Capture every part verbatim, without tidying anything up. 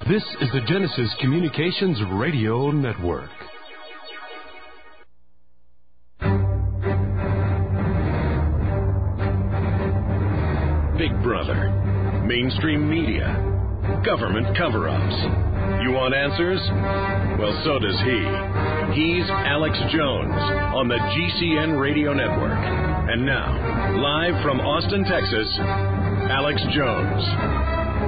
This is the Genesis Communications Radio Network. Big Brother, mainstream media, government cover-ups. You want answers? Well, so does he. He's Alex Jones on the G C N Radio Network. And now, live from Austin, Texas, Alex Jones.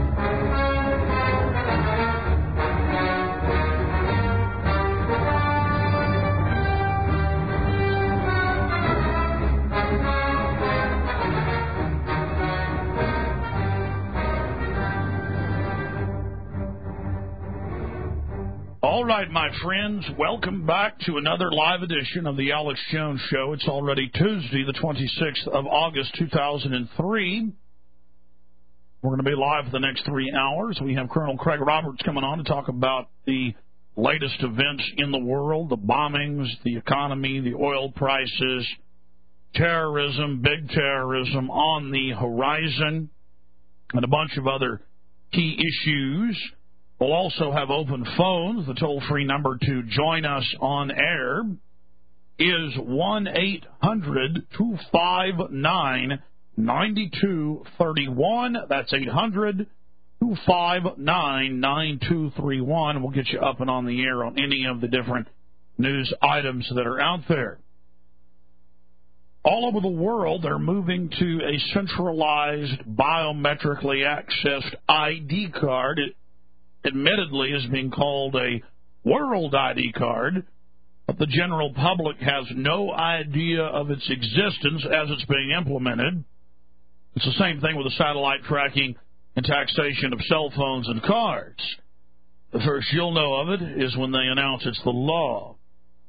All right, my friends, welcome back to another live edition of the Alex Jones Show. It's already Tuesday, the twenty-sixth of August, two thousand three. We're going to be live for the next three hours. We have Colonel Craig Roberts coming on to talk about the latest events in the world, the bombings, the economy, the oil prices, terrorism, big terrorism on the horizon, and a bunch of other key issues. We'll also have open phones. The toll-free number to join us on air is one eight hundred two five nine nine two three one. That's eight hundred two five nine nine two three one. We'll get you up and on the air on any of the different news items that are out there. All over the world, they're moving to a centralized, biometrically accessed I D card. It admittedly is being called a world I D card, but the general public has no idea of its existence as it's being implemented. It's the same thing with the satellite tracking and taxation of cell phones and cars. The first you'll know of it is when they announce it's the law,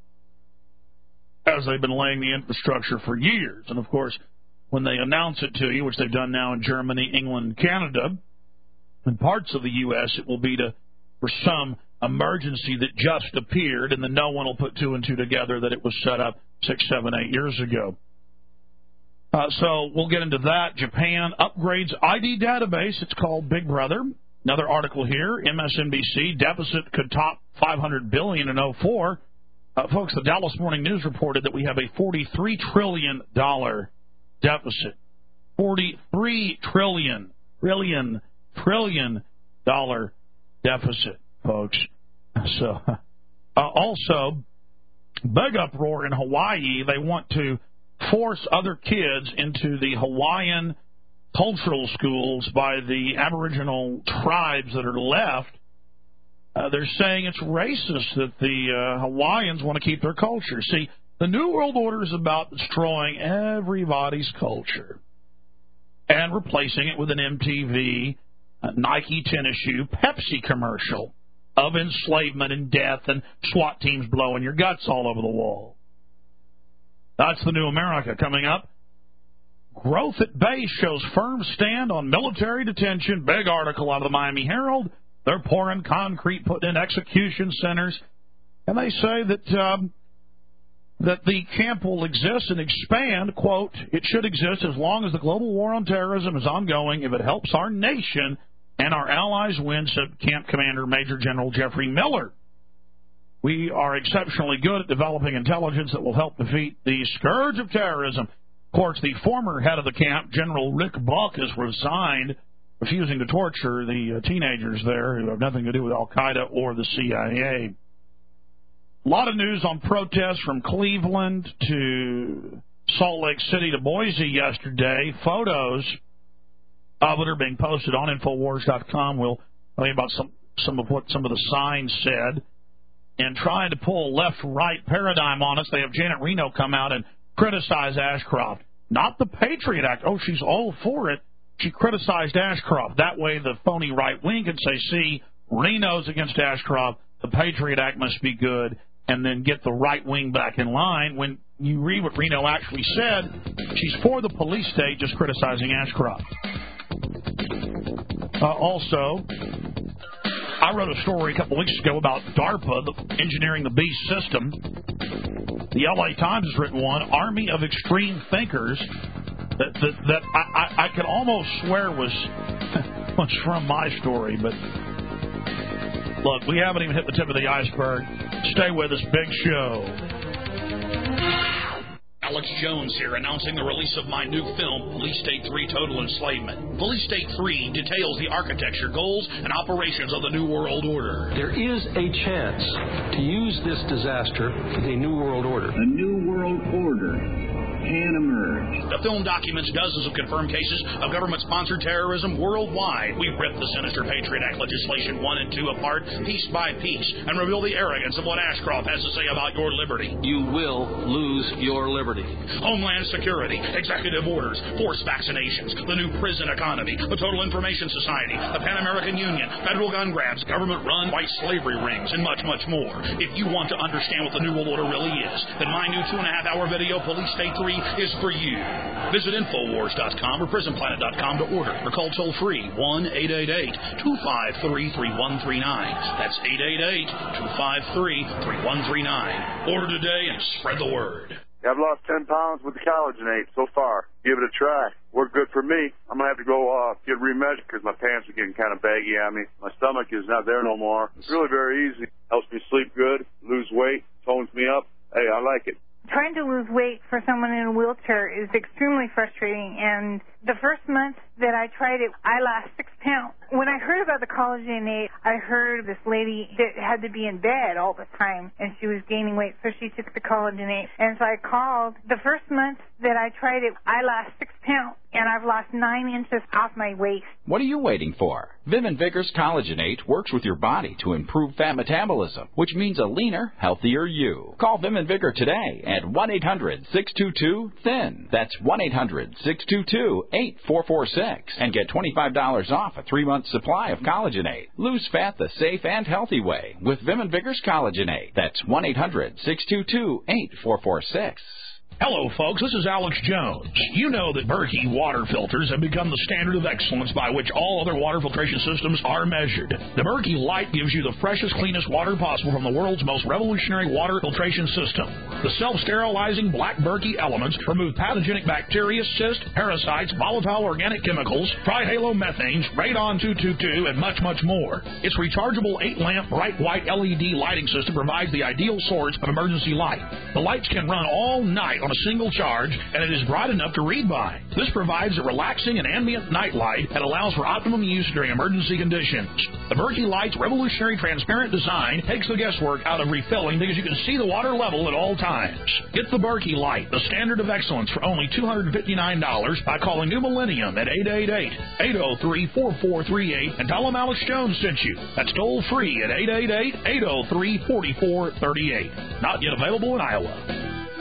as they've been laying the infrastructure for years. And, of course, when they announce it to you, which they've done now in Germany, England, and Canada, in parts of the U S, it will be to, for some emergency that just appeared, and then no one will put two and two together that it was set up six, seven, eight years ago. Uh, so we'll get into that. Japan upgrades I D database. It's called Big Brother. Another article here, M S N B C, deficit could top five hundred billion dollars in oh four. Uh, folks, the Dallas Morning News reported that we have a forty-three trillion dollars deficit. forty-three trillion dollars. Trillion dollar deficit, folks. So, uh, also, big uproar in Hawaii. They want to force other kids into the Hawaiian cultural schools by the Aboriginal tribes that are left. Uh, they're saying it's racist that the uh, Hawaiians want to keep their culture. See, the New World Order is about destroying everybody's culture and replacing it with an M T V, a Nike tennis shoe, Pepsi commercial of enslavement and death and SWAT teams blowing your guts all over the wall. That's the new America coming up. Growth at base shows firm stand on military detention. Big article out of the Miami Herald. They're pouring concrete, putting in execution centers. And they say that um, that the camp will exist and expand, quote, it should exist as long as the global war on terrorism is ongoing if it helps our nation and our allies win, said Camp Commander Major General Jeffrey Miller. We are exceptionally good at developing intelligence that will help defeat the scourge of terrorism. Of course, the former head of the camp, General Rick Buck, has resigned, refusing to torture the uh, teenagers there who have nothing to do with Al-Qaeda or the C I A. A lot of news on protests from Cleveland to Salt Lake City to Boise yesterday. Photos of it are being posted on Infowars dot com. We'll tell you about some, some of what some of the signs said. And trying to pull left-right paradigm on us, they have Janet Reno come out and criticize Ashcroft. Not the Patriot Act. Oh, she's all for it. She criticized Ashcroft. That way the phony right wing can say, see, Reno's against Ashcroft. The Patriot Act must be good. And then get the right wing back in line. When you read what Reno actually said, she's for the police state, just criticizing Ashcroft. Uh, also, I wrote a story a couple weeks ago about DARPA, the engineering the beast system. The L A Times has written one, Army of Extreme Thinkers, that that, that I, I, I could almost swear was, was from my story, but Look, we haven't even hit the tip of the iceberg. Stay with us. Big show. Alex Jones here, announcing the release of my new film, Police State three Total Enslavement. Police State three details the architecture, goals, and operations of the New World Order. There is a chance to use this disaster for the New World Order. A New World Order can emerge. The film documents dozens of confirmed cases of government-sponsored terrorism worldwide. We rip the sinister Patriot Act legislation one and two apart, piece by piece, and reveal the arrogance of what Ashcroft has to say about your liberty. You will lose your liberty. Homeland Security, executive orders, forced vaccinations, the new prison economy, the Total Information Society, the Pan American Union, federal gun grabs, government-run white slavery rings, and much, much more. If you want to understand what the New World Order really is, then my new two-and-a-half-hour video, Police State three, is for you. Visit Infowars dot com or Prison Planet dot com to order, or call toll-free one eight eight eight, two five three, three one three nine. That's eight eight eight, two five three, three one three nine. Order today and spread the word. I've lost ten pounds with the collagenate so far. Give it a try. Worked good for me. I'm going to have to go uh, get remeasured because my pants are getting kind of baggy on me. My stomach is not there no more. It's really very easy. Helps me sleep good, lose weight, tones me up. Hey, I like it. Trying to lose weight for someone in a wheelchair is extremely frustrating, and the first month that I tried it, I lost six pounds. When I heard about the collagenate, I heard this lady that had to be in bed all the time, and she was gaining weight, so she took the collagenate. And so I called. The first month that I tried it, I lost six pounds, and I've lost nine inches off my waist. What are you waiting for? Vim and Vigor's Collagenate works with your body to improve fat metabolism, which means a leaner, healthier you. Call Vim and Vigor today at one eight hundred, six two two, T H I N. That's one eight hundred, six two two, eight four four six and get twenty-five dollars off a three-month supply of Collagenate. Lose fat the safe and healthy way with Vim and Vigor's Collagenate. That's one eight hundred, six two two, eight four four six. Hello, folks. This is Alex Jones. You know that Berkey water filters have become the standard of excellence by which all other water filtration systems are measured. The Berkey Light gives you the freshest, cleanest water possible from the world's most revolutionary water filtration system. The self-sterilizing black Berkey elements remove pathogenic bacteria, cysts, parasites, volatile organic chemicals, trihalomethane, radon two twenty-two, and much, much more. Its rechargeable eight-lamp bright white L E D lighting system provides the ideal source of emergency light. The lights can run all night on a single charge, and it is bright enough to read by. This provides a relaxing and ambient night light that allows for optimum use during emergency conditions. The Berkey Light's revolutionary transparent design takes the guesswork out of refilling because you can see the water level at all times. Get the Berkey Light, the standard of excellence, for only two hundred fifty-nine dollars by calling New Millennium at eight eight eight, eight oh three, four four three eight and tell them Alex Jones sent you. That's toll free at eight eight eight, eight oh three, four four three eight. Not yet available in Iowa.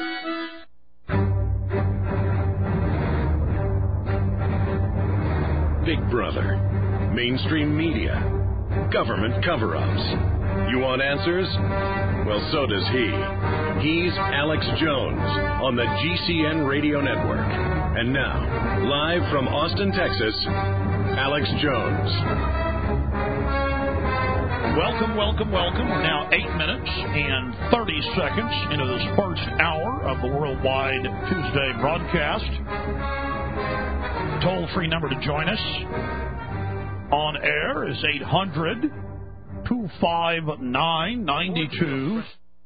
Big Brother, mainstream media, government cover-ups. You want answers? Well, so does he. He's Alex Jones on the G C N Radio Network. And now, live from Austin, Texas, Alex Jones. Welcome, welcome, welcome. We're now eight minutes and thirty seconds into this first hour of the Worldwide Tuesday broadcast. Toll-free number to join us on air is eight hundred, two five nine, nine two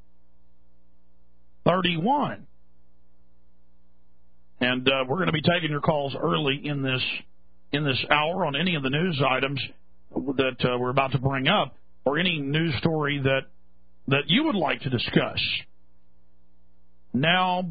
three one. And uh, we're going to be taking your calls early in this in this hour on any of the news items that uh, we're about to bring up, or any news story that that you would like to discuss. Now,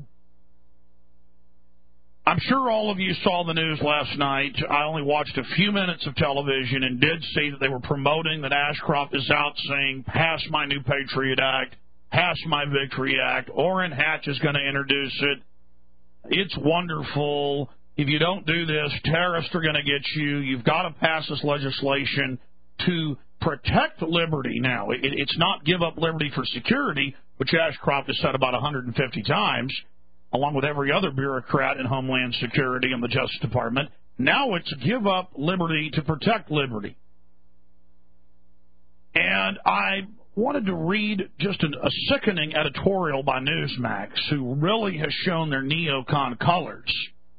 I'm sure all of you saw the news last night. I only watched a few minutes of television and did see that they were promoting that Ashcroft is out saying, pass my new Patriot Act, pass my Victory Act. Orrin Hatch is going to introduce it. It's wonderful. If you don't do this, terrorists are going to get you. You've got to pass this legislation to protect liberty now. It, it's not give up liberty for security, which Ashcroft has said about one hundred fifty times, along with every other bureaucrat in Homeland Security and the Justice Department. Now it's give up liberty to protect liberty. And I wanted to read just an, a sickening editorial by Newsmax, who really has shown their neocon colors.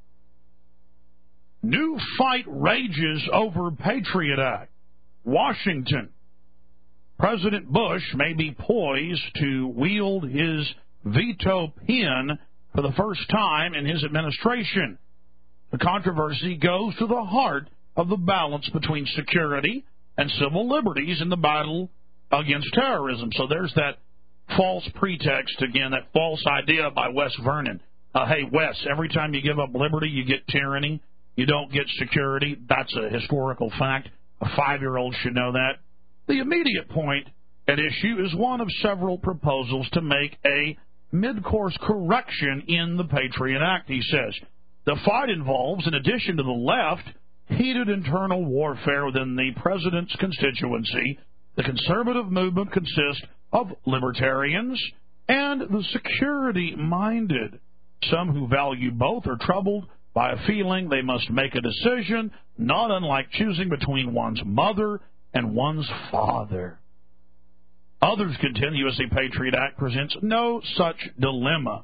New fight rages over Patriot Act. Washington. President Bush may be poised to wield his veto pen for the first time in his administration. The controversy goes to the heart of the balance between security and civil liberties in the battle against terrorism. So there's that false pretext, again, that false idea by Wes Vernon. Uh, hey, Wes, every time you give up liberty, you get tyranny. You don't get security. That's a historical fact. A five-year-old should know that. The immediate point at issue is one of several proposals to make a mid-course correction in the Patriot Act, he says. The fight involves, in addition to the left, heated internal warfare within the president's constituency. The conservative movement consists of libertarians and the security-minded. Some who value both are troubled by a feeling they must make a decision, not unlike choosing between one's mother and one's father. Others contend the U S A Patriot Act presents no such dilemma.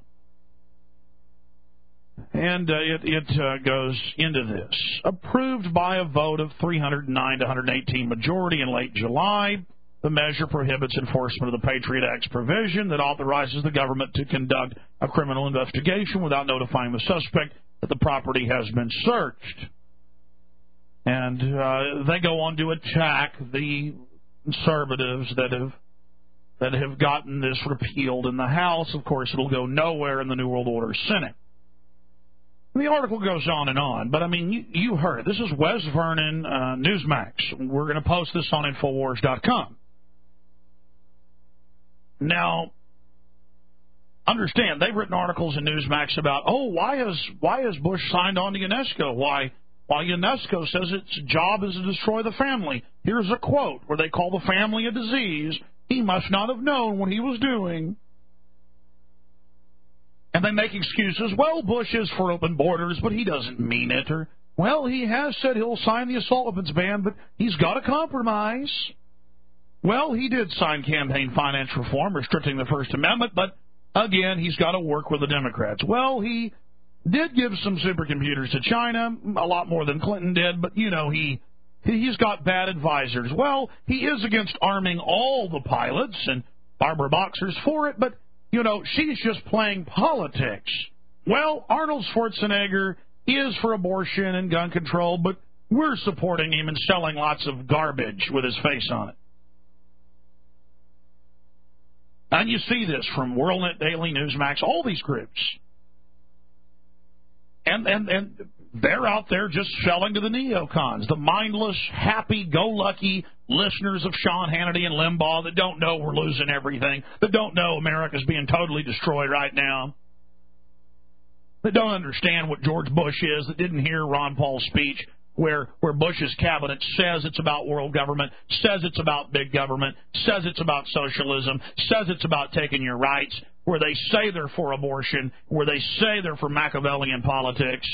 And uh, it, it uh, goes into this. Approved by a vote of three hundred nine to one hundred eighteen majority in late July, the measure prohibits enforcement of the Patriot Act's provision that authorizes the government to conduct a criminal investigation without notifying the suspect that the property has been searched. And uh, they go on to attack the conservatives that have that have gotten this repealed in the House. Of course, it'll go nowhere in the New World Order Senate. The article goes on and on, but, I mean, you, you heard it. This is Wes Vernon, uh, Newsmax. We're going to post this on Infowars dot com. Now, understand, they've written articles in Newsmax about, oh, why has why has Bush signed on to UNESCO? Why, why UNESCO says its job is to destroy the family. Here's a quote where they call the family a disease. He must not have known what he was doing. And they make excuses. Well, Bush is for open borders, but he doesn't mean it. Or, well, he has said he'll sign the assault weapons ban, but he's got to compromise. Well, he did sign campaign finance reform restricting the First Amendment, but, again, he's got to work with the Democrats. Well, he did give some supercomputers to China, a lot more than Clinton did, but, you know, he he's got bad advisors. Well, he is against arming all the pilots, and Barbara Boxer's for it, but, you know, she's just playing politics. Well, Arnold Schwarzenegger is for abortion and gun control, but we're supporting him and selling lots of garbage with his face on it. And you see this from WorldNet Daily, Newsmax, all these groups. And, and, and they're out there just selling to the neocons, the mindless, happy-go-lucky listeners of Sean Hannity and Limbaugh that don't know we're losing everything, that don't know America's being totally destroyed right now, that don't understand what George Bush is, that didn't hear Ron Paul's speech where, where Bush's cabinet says it's about world government, says it's about big government, says it's about socialism, says it's about taking your rights, where they say they're for abortion, where they say they're for Machiavellian politics.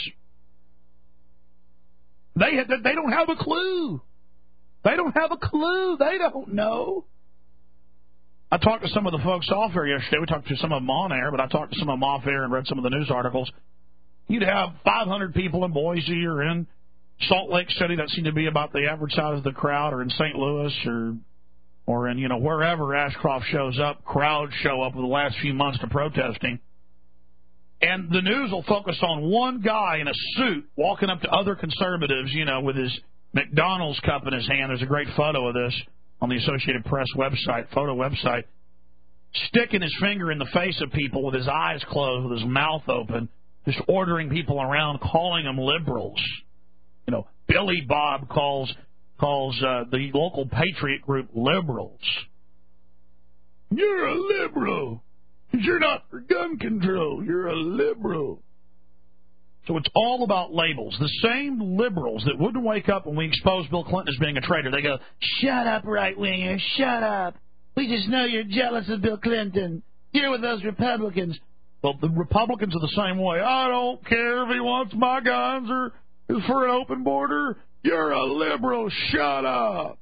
They they don't have a clue. They don't have a clue. They don't know. I talked to some of the folks off air yesterday. We talked to some of them on air, but I talked to some of them off air and read some of the news articles. You'd have five hundred people in Boise or in Salt Lake City. That seemed to be about the average size of the crowd, or in Saint Louis, or or in, you know, wherever Ashcroft shows up. Crowds show up over the last few months to protesting. And the news will focus on one guy in a suit walking up to other conservatives, you know, with his McDonald's cup in his hand. There's a great photo of this on the Associated Press website, photo website, sticking his finger in the face of people with his eyes closed, with his mouth open, just ordering people around, calling them liberals. You know, Billy Bob calls calls uh, the local patriot group liberals. You're a liberal. You're not for gun control. You're a liberal. So it's all about labels. The same liberals that wouldn't wake up when we exposed Bill Clinton as being a traitor. They go, shut up, right-winger, shut up. We just know you're jealous of Bill Clinton. You're with those Republicans. Well, the Republicans are the same way. I don't care if he wants my guns or is for an open border. You're a liberal. Shut up.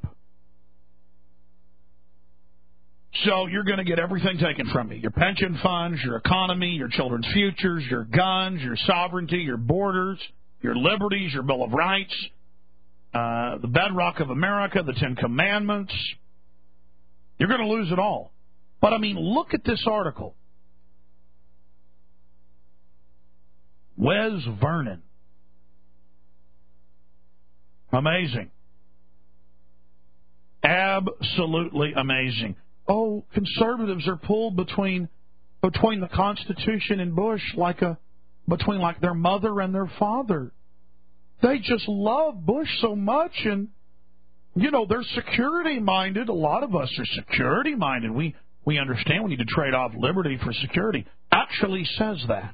So you're going to get everything taken from you. Your pension funds, your economy, your children's futures, your guns, your sovereignty, your borders, your liberties, your Bill of Rights, uh, the bedrock of America, the Ten Commandments. You're going to lose it all. But, I mean, look at this article. Wes Vernon. Amazing. Absolutely amazing. Oh, conservatives are pulled between between the Constitution and Bush like a between like their mother and their father. They just love Bush so much, and you know they're security minded. A lot of us are security minded. We we understand we need to trade off liberty for security. Actually says that.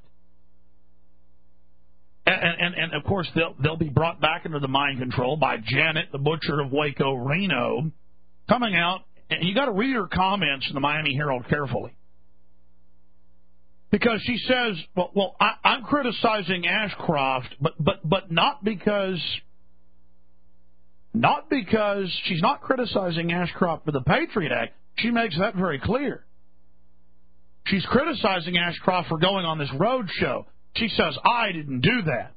And, and, and of course, they'll, they'll be brought back into the mind control by Janet, the butcher of Waco, Reno, coming out. And you got to read her comments in the Miami Herald carefully. Because she says, well, well I, I'm criticizing Ashcroft, but, but, but not because, not because she's not criticizing Ashcroft for the Patriot Act. She makes that very clear. She's criticizing Ashcroft for going on this road show. She says, I didn't do that.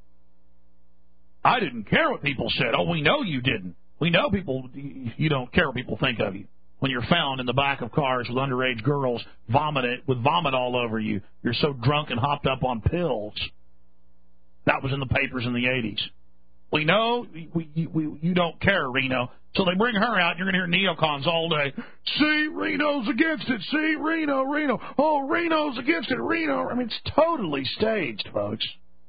I didn't care what people said. Oh, we know you didn't. We know people, you don't care what people think of you when you're found in the back of cars with underage girls vomited, with vomit all over you. You're so drunk and hopped up on pills. That was in the papers in the eighties. We know we, we, you don't care, Reno. So they bring her out, and you're going to hear neocons all day. See, Reno's against it. See, Reno, Reno. Oh, Reno's against it, Reno. I mean, it's totally staged, folks.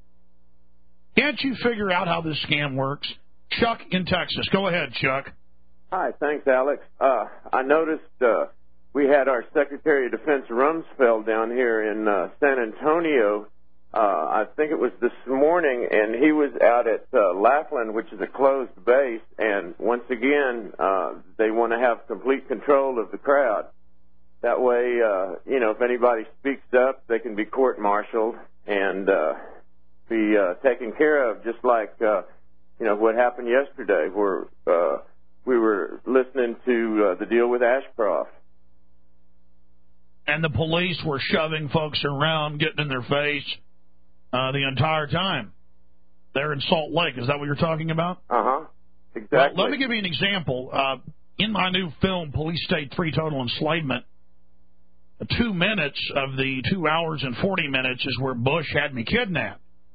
Can't you figure out how this scam works? Chuck in Texas. Go ahead, Chuck. Hi, thanks, Alex. Uh, I noticed uh, we had our Secretary of Defense Rumsfeld down here in uh, San Antonio. Uh, I think it was this morning, and he was out at uh, Laughlin, which is a closed base, and once again, uh, they want to have complete control of the crowd. That way, uh, you know, if anybody speaks up, they can be court-martialed and uh, be uh, taken care of, just like, uh, you know, what happened yesterday, where uh, we were listening to uh, the deal with Ashcroft. And the police were shoving folks around, getting in their face. Uh, the entire time. They're in Salt Lake. Is that what you're talking about? Uh-huh. Exactly. Well, let me give you an example. Uh, in my new film, Police State three Total Enslavement, two minutes of the two hours and forty minutes is where Bush had me kidnapped.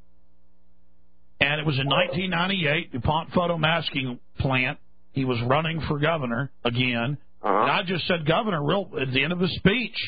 And it was in nineteen ninety-eight, DuPont Photo Masking Plant. He was running for governor again. Uh-huh. And I just said, Governor, real at the end of his speech,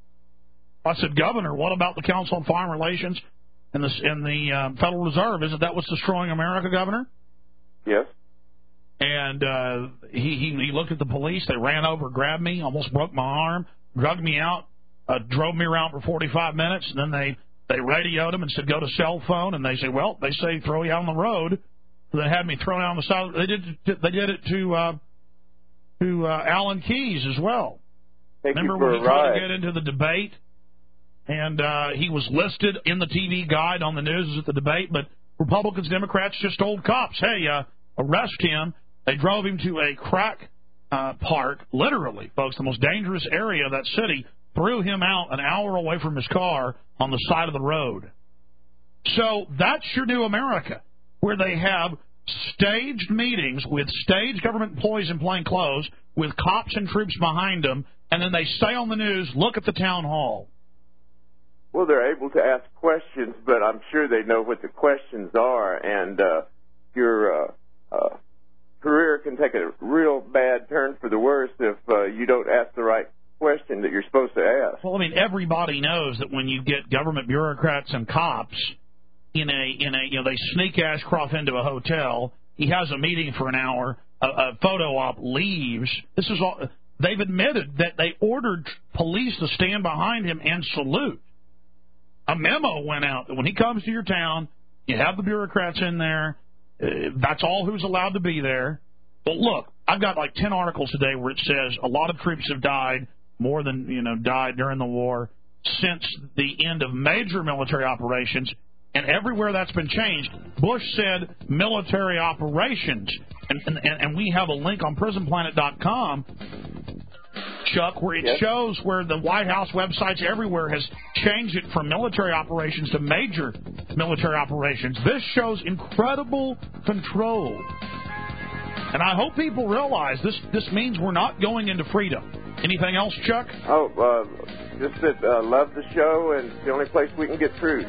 I said, Governor, what about the Council on Foreign Relations and the, and the uh, Federal Reserve? Isn't that what's destroying America, Governor? Yes. And uh, he, he he looked at the police. They ran over, grabbed me, almost broke my arm, drugged me out, uh, drove me around for forty-five minutes, and then they, they radioed him and said, go to cell phone. And they say, well, they say throw you out on the road. So they had me thrown out on the side. They did they did it to uh, to uh, Alan Keyes as well. Take Remember you for when he a tried ride. to get into the debate? And uh, he was listed in the T V guide on the news as at the debate, but Republicans, Democrats just told cops, hey, uh, arrest him. They drove him to a crack uh, park, literally, folks, the most dangerous area of that city, threw him out an hour away from his car on the side of the road. So that's your new America, where they have staged meetings with staged government employees in plain clothes, with cops and troops behind them, and then they say on the news, look at the town hall. Well, they're able to ask questions, but I'm sure they know what the questions are, and uh, your uh, uh, career can take a real bad turn for the worse if uh, you don't ask the right question that you're supposed to ask. Well, I mean, everybody knows that when you get government bureaucrats and cops in a, in a, you know, they sneak Ashcroft into a hotel, he has a meeting for an hour, a, a photo op leaves. This is all, they've admitted that they ordered police to stand behind him and salute. A memo went out that when he comes to your town, you have the bureaucrats in there. Uh, that's all who's allowed to be there. But look, I've got like ten articles today where it says a lot of troops have died, more than, you know, died during the war since the end of major military operations. And everywhere that's been changed, Bush said military operations. And, and, and we have a link on prison planet dot com, Chuck, where it yes. shows where the White House websites everywhere has changed it from military operations to major military operations. This shows incredible control. And I hope people realize this, this means we're not going into freedom. Anything else, Chuck? Oh, uh, just that uh, love the show, and it's the only place we can get truth.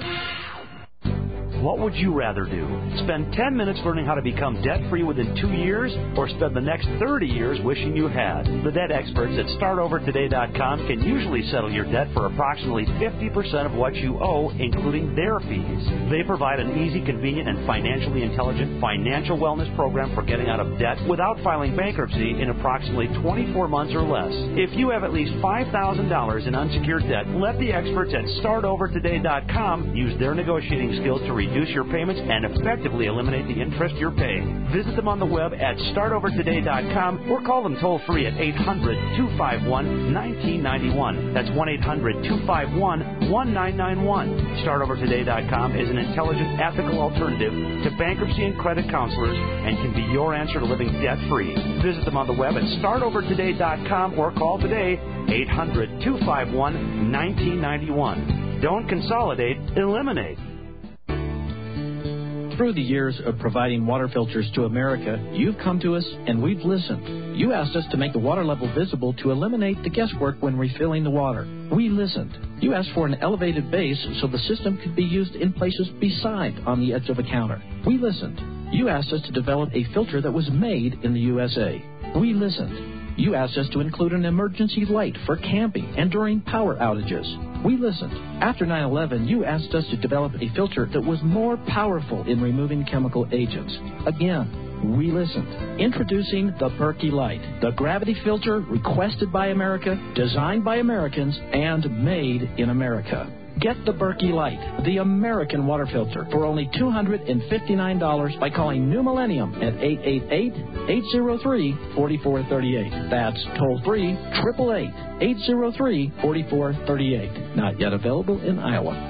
What would you rather do? Spend ten minutes learning how to become debt-free within two years, or spend the next thirty years wishing you had? The debt experts at start over today dot com can usually settle your debt for approximately fifty percent of what you owe, including their fees. They provide an easy, convenient, and financially intelligent financial wellness program for getting out of debt without filing bankruptcy in approximately twenty-four months or less. If you have at least five thousand dollars in unsecured debt, let the experts at start over today dot com use their negotiating skills to reduce reduce your payments and effectively eliminate the interest you're paying. Visit them on the web at start over today dot com or call them toll-free at eight hundred, two five one, one nine nine one. That's one eight hundred, two five one, one nine nine one. start over today dot com is an intelligent, ethical alternative to bankruptcy and credit counselors and can be your answer to living debt-free. Visit them on the web at start over today dot com or call today eight hundred, two five one, one nine nine one. Don't consolidate, eliminate. Through the years of providing water filters to America, you've come to us and we've listened. You asked us to make the water level visible to eliminate the guesswork when refilling the water. We listened. You asked for an elevated base so the system could be used in places beside on the edge of a counter. We listened. You asked us to develop a filter that was made in the U S A. We listened. You asked us to include an emergency light for camping and during power outages. We listened. After nine eleven, you asked us to develop a filter that was more powerful in removing chemical agents. Again, we listened. Introducing the Berkey Light, the gravity filter requested by America, designed by Americans, and made in America. Get the Berkey Light, the American water filter, for only two hundred fifty-nine dollars by calling New Millennium at eight eight eight, eight zero three, four four three eight. That's toll-free, eight eight eight, eight zero three, four four three eight. Not yet available in Iowa.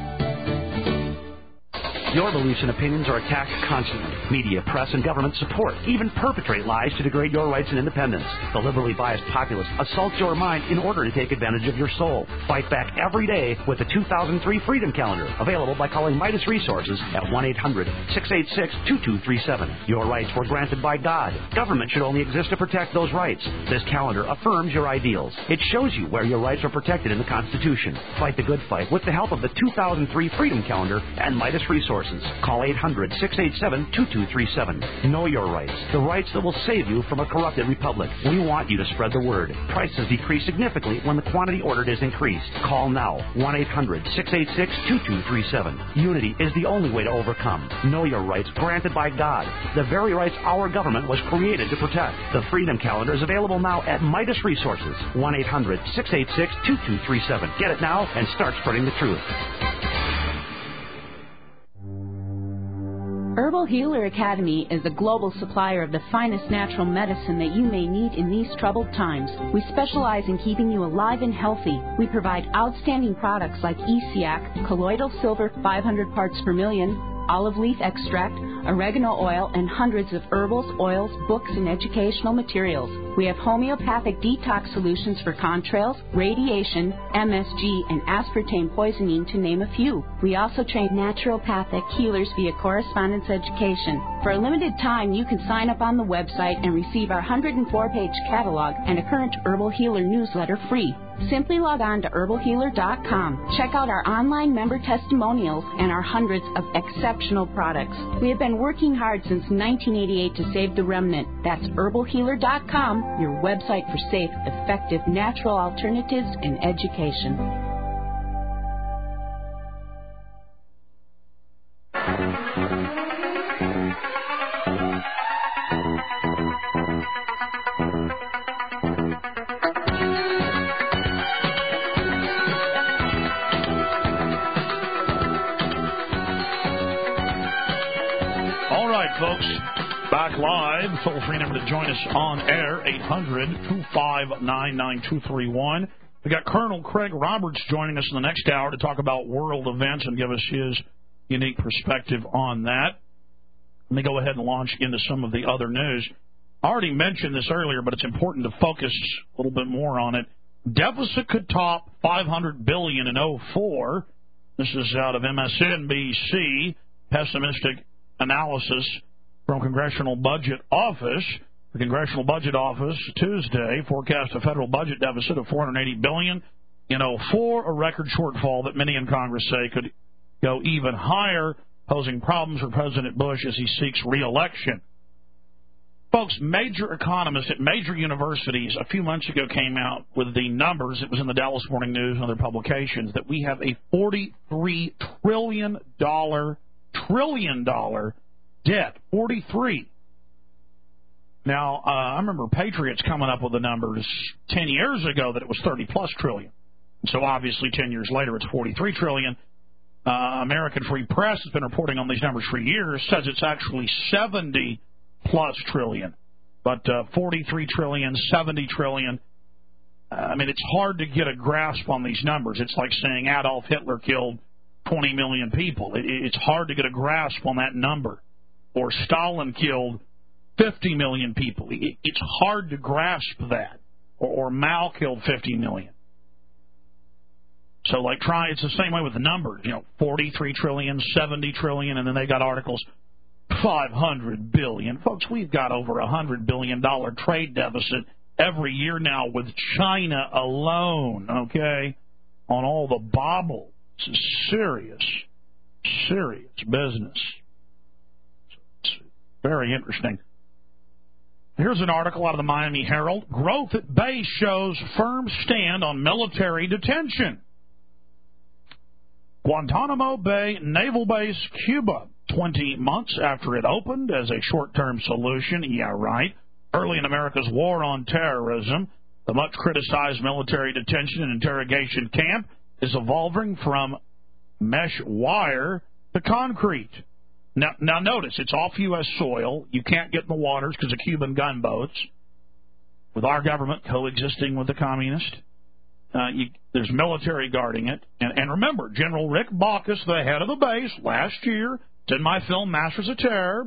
Your beliefs and opinions are attacked constantly. Media, press, and government support, even perpetrate lies to degrade your rights and independence. The liberally biased populace assaults your mind in order to take advantage of your soul. Fight back every day with the two thousand three Freedom Calendar, available by calling Midas Resources at one eight hundred, six eight six, two two three seven. Your rights were granted by God. Government should only exist to protect those rights. This calendar affirms your ideals. It shows you where your rights are protected in the Constitution. Fight the good fight with the help of the two thousand three Freedom Calendar and Midas Resources. Call eight hundred, six eight seven, two two three seven. Know your rights, the rights that will save you from a corrupted republic. We want you to spread the word. Prices decrease significantly when the quantity ordered is increased. Call now, one eight hundred, six eight six, two two three seven. Unity is the only way to overcome. Know your rights granted by God, the very rights our government was created to protect. The Freedom Calendar is available now at Midas Resources, one eight hundred, six eight six, two two three seven. Get it now and start spreading the truth. Herbal Healer Academy is a global supplier of the finest natural medicine that you may need in these troubled times. We specialize in keeping you alive and healthy. We provide outstanding products like E C A C, colloidal silver five hundred parts per million, olive leaf extract, oregano oil, and hundreds of herbals, oils, books, and educational materials. We have homeopathic detox solutions for contrails, radiation, M S G, and aspartame poisoning, to name a few. We also train naturopathic healers via correspondence education. For a limited time, you can sign up on the website and receive our one hundred four page catalog and a current Herbal Healer newsletter free. Simply log on to herbal healer dot com. Check out our online member testimonials and our hundreds of exceptional products. We have been working hard since nineteen eighty-eight to save the remnant. That's herbal healer dot com, your website for safe, effective, natural alternatives in education. Folks, back live. Toll free number to join us on air, eight hundred, two five nine, nine two three one. We got Colonel Craig Roberts joining us in the next hour to talk about world events and give us his unique perspective on that. Let me go ahead and launch into some of the other news. I already mentioned this earlier, but it's important to focus a little bit more on it. Deficit could top five hundred billion dollars in oh four. This is out of M S N B C. Pessimistic analysis from Congressional Budget Office. The Congressional Budget Office Tuesday forecast a federal budget deficit of four hundred eighty billion dollars in oh four, a record shortfall that many in Congress say could go even higher, posing problems for President Bush as he seeks re-election. Folks, major economists at major universities a few months ago came out with the numbers. It was in the Dallas Morning News and other publications that we have a forty-three trillion dollars trillion dollar debt. forty-three. Now, uh, I remember Patriots coming up with the numbers ten years ago that it was thirty plus trillion. So obviously ten years later it's forty-three trillion. Uh, American Free Press has been reporting on these numbers for years, says it's actually seventy plus trillion. But uh, forty-three trillion, seventy trillion. Uh, I mean, it's hard to get a grasp on these numbers. It's like saying Adolf Hitler killed twenty million people. It, it's hard to get a grasp on that number. Or Stalin killed fifty million people. It, it's hard to grasp that. Or, or Mao killed fifty million. So, like, try, it's the same way with the numbers. You know, forty-three trillion, seventy trillion, and then they got articles, five hundred billion. Folks, we've got over a one hundred billion dollars trade deficit every year now with China alone, okay, on all the bauble. This is serious, serious business. It's very interesting. Here's an article out of the Miami Herald. Growth at base shows firm stand on military detention. Guantanamo Bay Naval Base, Cuba, twenty months after it opened as a short-term solution. Yeah, right. Early in America's war on terrorism, the much-criticized military detention and interrogation camp is evolving from mesh wire to concrete. Now, now notice, it's off U S soil. You can't get in the waters because of Cuban gunboats, with our government coexisting with the communist. Uh, you, there's military guarding it. And, and remember, General Rick Baucus, the head of the base, last year, it's in my film Masters of Terror,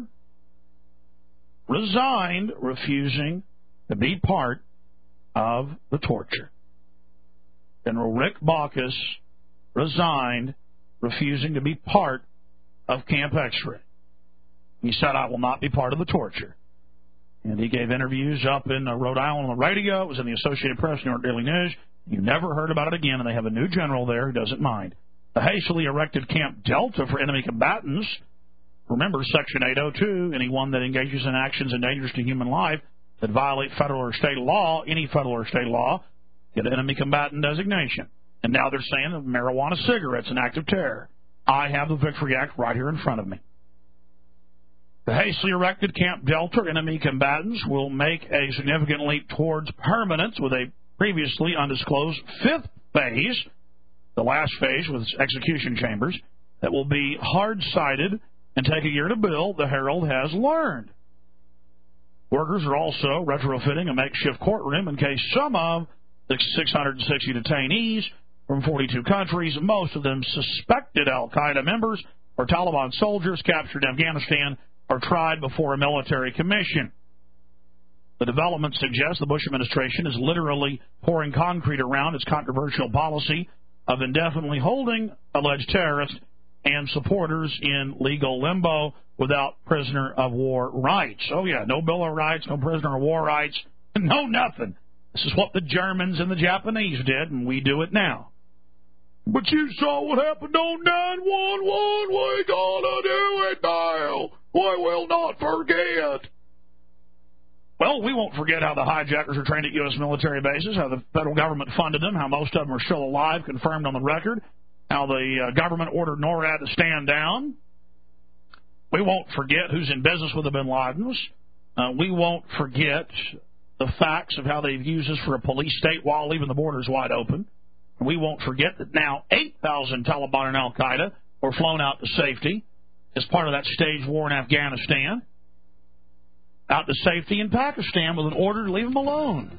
resigned, refusing to be part of the torture. General Rick Baucus resigned, refusing to be part of Camp X-Ray. He said, I will not be part of the torture. And he gave interviews up in uh, Rhode Island on the radio. It was in the Associated Press, New York Daily News. You never heard about it again, and they have a new general there who doesn't mind. The hastily erected Camp Delta for enemy combatants. Remember, Section eight oh two, anyone that engages in actions dangerous to human life that violate federal or state law, any federal or state law, get an enemy combatant designation. And now they're saying that marijuana cigarettes an act of terror. I have the Victory Act right here in front of me. The hastily erected Camp Delta enemy combatants will make a significant leap towards permanence with a previously undisclosed fifth phase, the last phase with execution chambers, that will be hard-sided and take a year to build, the Herald has learned. Workers are also retrofitting a makeshift courtroom in case some of the six hundred sixty detainees from forty-two countries, most of them suspected al-Qaeda members or Taliban soldiers captured in Afghanistan, are tried before a military commission. The development suggests the Bush administration is literally pouring concrete around its controversial policy of indefinitely holding alleged terrorists and supporters in legal limbo without prisoner of war rights. Oh, yeah, no Bill of Rights, no prisoner of war rights, no nothing. This is what the Germans and the Japanese did, and we do it now. But you saw what happened on nine one one. We're gonna do it now. We will not forget. Well, we won't forget how the hijackers are trained at U S military bases, how the federal government funded them, how most of them are still alive, confirmed on the record, how the uh, government ordered NORAD to stand down. We won't forget who's in business with the bin Ladens. Uh, we won't forget the facts of how they've used us for a police state while leaving the borders wide open. And we won't forget that now eight thousand Taliban and al-Qaeda were flown out to safety as part of that staged war in Afghanistan. Out to safety in Pakistan with an order to leave them alone.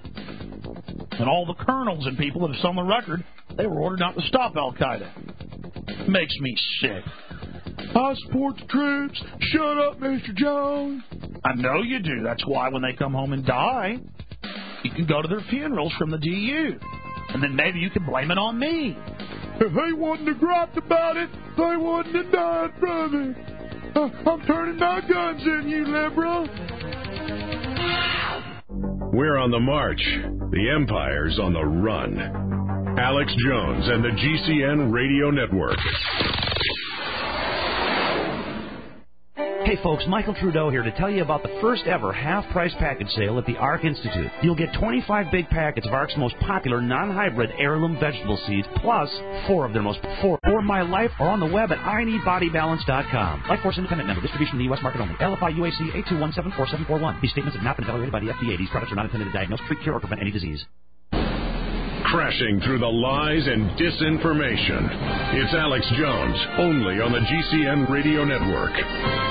And all the colonels and people that have on the record, they were ordered not to stop al-Qaeda. Makes me sick. I support the troops. Shut up, Mister Jones. I know you do. That's why when they come home and die, you can go to their funerals from the D U. And then maybe you can blame it on me. If they wouldn't have griped about it, they wouldn't have died from it. Uh, I'm turning my guns in, you liberal. We're on the march. The empire's on the run. Alex Jones and the G C N Radio Network. Hey folks, Michael Trudeau here to tell you about the first ever half-price package sale at the ARC Institute. You'll get twenty-five big packets of ARC's most popular non-hybrid heirloom vegetable seeds, plus four of their most four for my life, or on the web at I need body balance dot com. Life Force Independent Member, distribution in the U S market only. L F I U A C eight two one seven four seven four one. These statements have not been evaluated by the F D A. These products are not intended to diagnose, treat, cure, or prevent any disease. Crashing through the lies and disinformation. It's Alex Jones, only on the G C N Radio Network.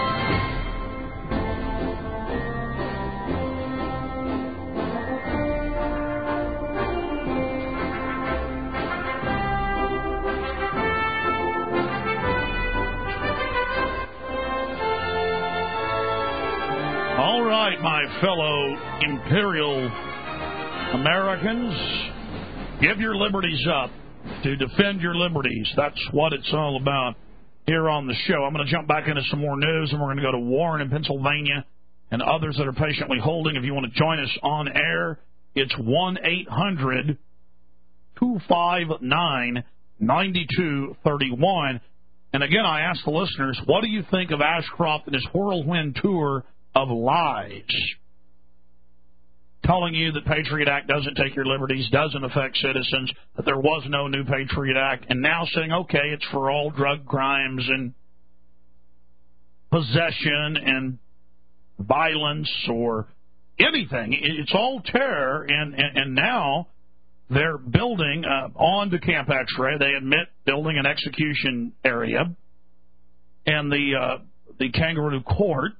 All right, my fellow imperial Americans, give your liberties up to defend your liberties. That's what it's all about here on the show. I'm going to jump back into some more news, and we're going to go to Warren in Pennsylvania and others that are patiently holding. If you want to join us on air, it's one eight hundred two five nine nine two three one. And again, I ask the listeners, what do you think of Ashcroft and his whirlwind tour of lies? Telling you that Patriot Act doesn't take your liberties, doesn't affect citizens, that there was no new Patriot Act, and now saying, okay, it's for all drug crimes and possession and violence or anything. It's all terror, and, and, and now they're building uh, on to Camp X-Ray. They admit building an execution area, and the uh, the Kangaroo Court,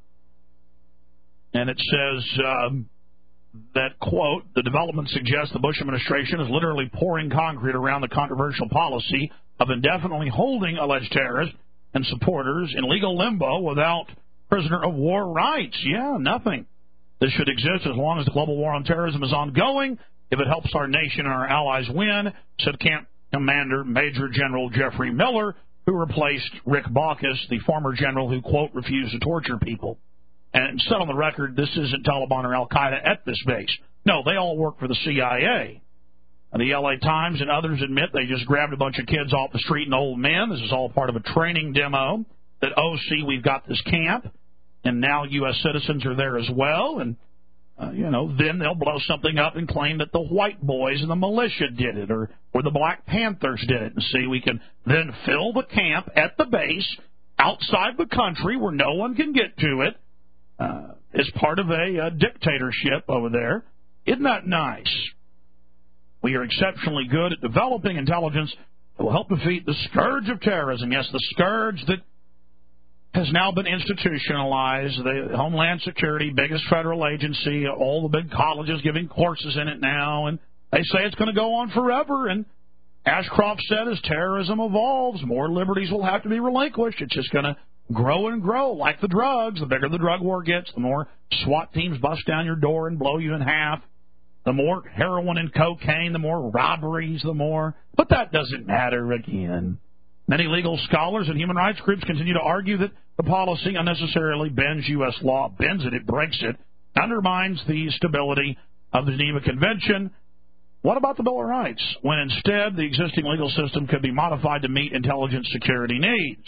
and it says um, that, quote, the development suggests the Bush administration is literally pouring concrete around the controversial policy of indefinitely holding alleged terrorists and supporters in legal limbo without prisoner of war rights. Yeah, nothing. This should exist as long as the global war on terrorism is ongoing, if it helps our nation and our allies win, said Camp Commander Major General Jeffrey Miller, who replaced Rick Baucus, the former general who, quote, refused to torture people. And set on the record, this isn't Taliban or Al-Qaeda at this base. No, they all work for the C I A. And the L A Times and others admit they just grabbed a bunch of kids off the street and old men. This is all part of a training demo that, oh, see, we've got this camp, and now U S citizens are there as well. And, uh, you know, then they'll blow something up and claim that the white boys and the militia did it, or, or the Black Panthers did it. And see, we can then fill the camp at the base outside the country where no one can get to it. Uh, is part of a uh, dictatorship over there. Isn't that nice? We are exceptionally good at developing intelligence that will help defeat the scourge of terrorism. Yes, the scourge that has now been institutionalized. The Homeland Security, biggest federal agency, all the big colleges giving courses in it now, and they say it's going to go on forever. And Ashcroft said as terrorism evolves, more liberties will have to be relinquished. It's just going to grow and grow, like the drugs. The bigger the drug war gets, the more SWAT teams bust down your door and blow you in half. The more heroin and cocaine, the more robberies, the more. But that doesn't matter again. Many legal scholars and human rights groups continue to argue that the policy unnecessarily bends U S law, bends it, it breaks it, undermines the stability of the Geneva Convention. What about the Bill of Rights, when instead the existing legal system could be modified to meet intelligence security needs?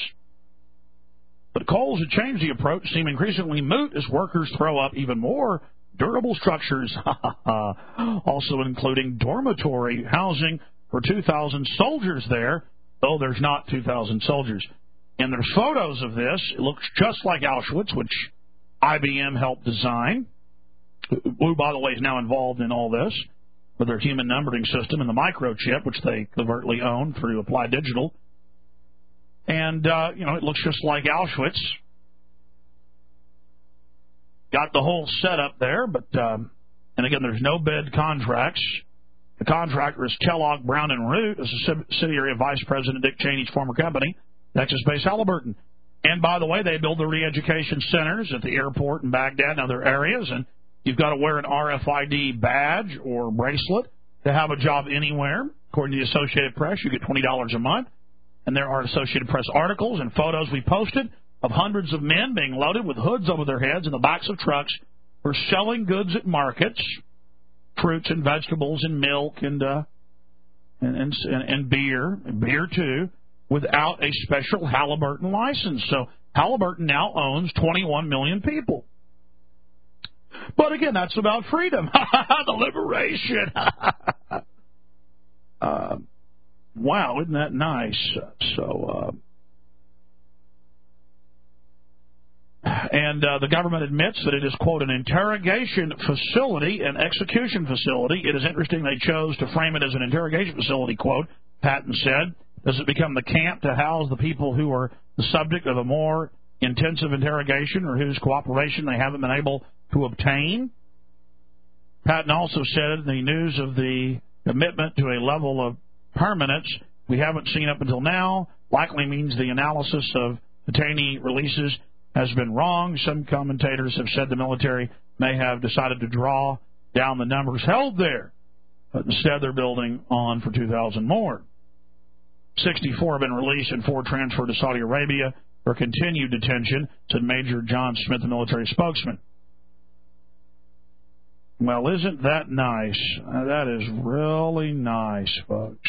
But calls to change the approach seem increasingly moot as workers throw up even more durable structures, also including dormitory housing for two thousand soldiers there, though there's not two thousand soldiers. And there's photos of this. It looks just like Auschwitz, which I B M helped design, who, by the way, is now involved in all this with their human numbering system and the microchip, which they covertly own through Applied Digital. And, uh, you know, it looks just like Auschwitz. Got the whole setup there, but, um, and again, there's no bid contracts. The contractor is Kellogg, Brown and Root, as a subsidiary of Vice President Dick Cheney's former company, Texas-based Halliburton. And, by the way, they build the re-education centers at the airport in Baghdad and other areas, and you've got to wear an R F I D badge or bracelet to have a job anywhere. According to the Associated Press, you get twenty dollars a month. And there are Associated Press articles and photos we posted of hundreds of men being loaded with hoods over their heads in the backs of trucks for selling goods at markets. fruits and vegetables and milk and uh, and, and and beer, beer too, without a special Halliburton license. So Halliburton now owns twenty-one million people. But again, that's about freedom, the liberation. uh, wow, isn't that nice? So. Uh, And uh, the government admits that it is, quote, an interrogation facility, an execution facility. It is interesting they chose to frame it as an interrogation facility, quote, Patton said. Does it become the camp to house the people who are the subject of a more intensive interrogation or whose cooperation they haven't been able to obtain? Patton also said in the news of the commitment to a level of permanence we haven't seen up until now likely means the analysis of detainee releases has been wrong. Some commentators have said the military may have decided to draw down the numbers held there, but instead they're building on for two thousand more. sixty-four have been released and four transferred to Saudi Arabia for continued detention, said Major John Smith, the military spokesman. Well, isn't that nice? Uh, that is really nice, folks.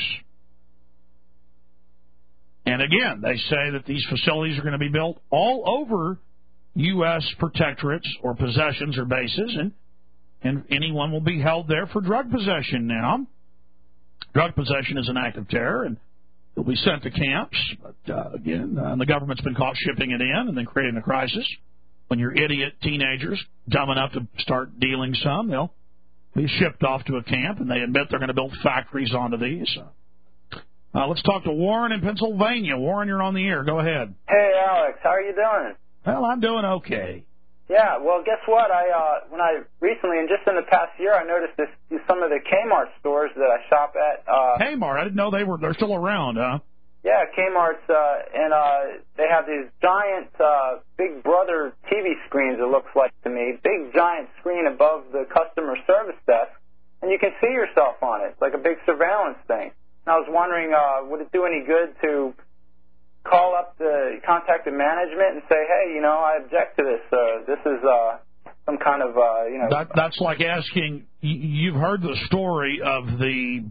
And again, they say that these facilities are going to be built all over U S protectorates or possessions or bases, and, and anyone will be held there for drug possession now. Drug possession is an act of terror, and they'll be sent to camps. But uh, again, uh, the government's been caught shipping it in and then creating a crisis. When your idiot teenagers, dumb enough to start dealing some, they'll be shipped off to a camp, and they admit they're going to build factories onto these. Uh, let's talk to Warren in Pennsylvania. Warren, you're on the air. Go ahead. Hey, Alex. How are you doing? Well, I'm doing okay. Yeah, well, guess what? I uh, when I recently, and just in the past year, I noticed this some of the Kmart stores that I shop at. Uh, Kmart? I didn't know they were they're still around, huh? Yeah, Kmart's, uh, and uh, they have these giant uh, Big Brother T V screens, it looks like to me. Big, giant screen above the customer service desk, and you can see yourself on it. It's like a big surveillance thing. And I was wondering, uh, would it do any good to call up the, contact the management and say, hey, you know, I object to this. Uh, this is uh, some kind of, uh, you know. That, that's like asking, you've heard the story of the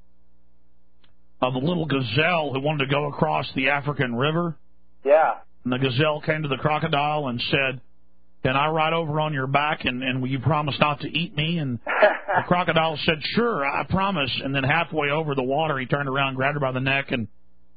of the little gazelle who wanted to go across the African River. Yeah. And the gazelle came to the crocodile and said, can I ride over on your back and, and will you promise not to eat me? And the crocodile said, sure, I promise. And then halfway over the water, he turned around, grabbed her by the neck, and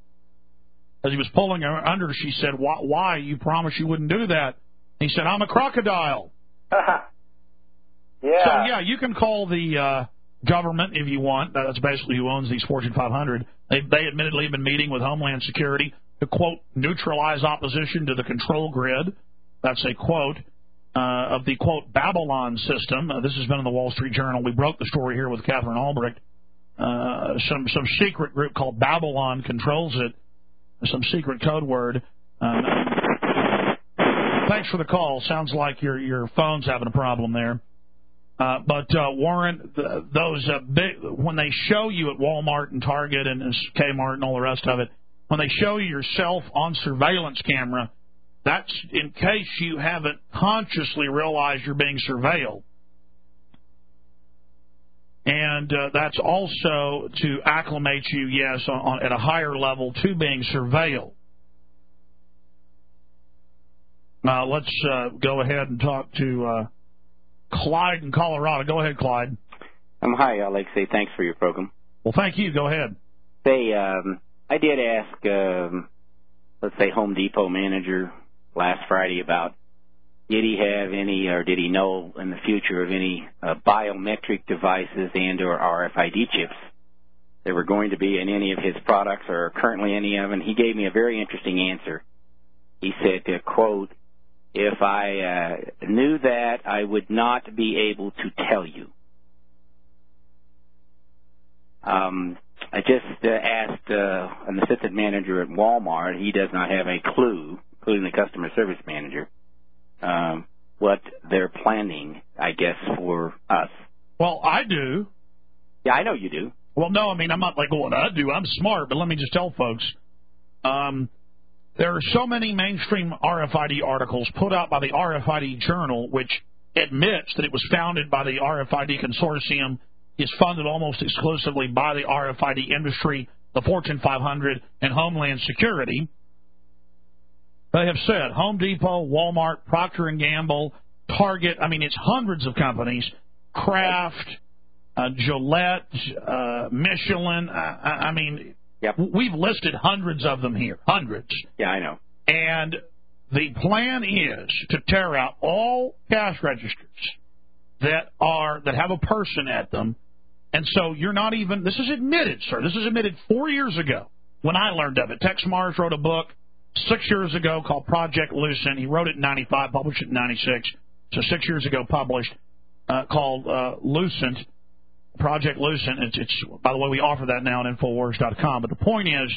as he was pulling her under, she said, why, why? You promised you wouldn't do that. And he said, I'm a crocodile. Yeah. So, yeah, you can call the uh, government if you want. That's basically who owns these Fortune five hundred. They, they admittedly have been meeting with Homeland Security to, quote, neutralize opposition to the control grid. That's a quote. Uh, of the, quote, Babylon system. Uh, this has been in the Wall Street Journal. We broke the story here with Catherine Albrecht. Uh, some some secret group called Babylon controls it. Some secret code word. Uh, thanks for the call. Sounds like your your phone's having a problem there. Uh, but uh, Warren, the, those uh, big, when they show you at Walmart and Target and Kmart and all the rest of it, when they show you yourself on surveillance camera, that's in case you haven't consciously realized you're being surveilled. And uh, that's also to acclimate you, yes, on, on, at a higher level to being surveilled. Uh, let's uh, go ahead and talk to uh, Clyde in Colorado. Go ahead, Clyde. Um, hi, Alexei. Thanks for your program. Well, thank you. Go ahead. Say, um, I did ask, um, let's say, Home Depot manager last Friday about did he have any or did he know in the future of any uh, biometric devices and or R F I D chips that were going to be in any of his products or currently any of them. He gave me a very interesting answer. He said, uh, quote, if I uh, knew that, I would not be able to tell you. Um, I just uh, asked uh, an assistant manager at Walmart. He does not have a clue, including the customer service manager, um, what they're planning, I guess, for us. Well, I do. Yeah, I know you do. Well, no, I mean, I'm not like going, I do. I'm smart, but let me just tell folks, um, there are so many mainstream R F I D articles put out by the R F I D Journal, which admits that it was founded by the R F I D Consortium is funded almost exclusively by the R F I D industry, the Fortune five hundred, and Homeland Security. They have said Home Depot, Walmart, Procter and Gamble, Target, I mean, it's hundreds of companies, Kraft, uh, Gillette, uh, Michelin, I, I mean, yep. we've listed hundreds of them here, hundreds. Yeah, I know. And the plan is to tear out all cash registers that are that have a person at them. And so you're not even, this is admitted, sir. This is admitted four years ago when I learned of it. Tex Mars wrote a book six years ago called Project Lucent. He wrote it in ninety-five, published it in ninety-six. So six years ago published, uh, called uh, Lucent, Project Lucent. It's, it's, by the way, we offer that now on Infowars dot com. But the point is,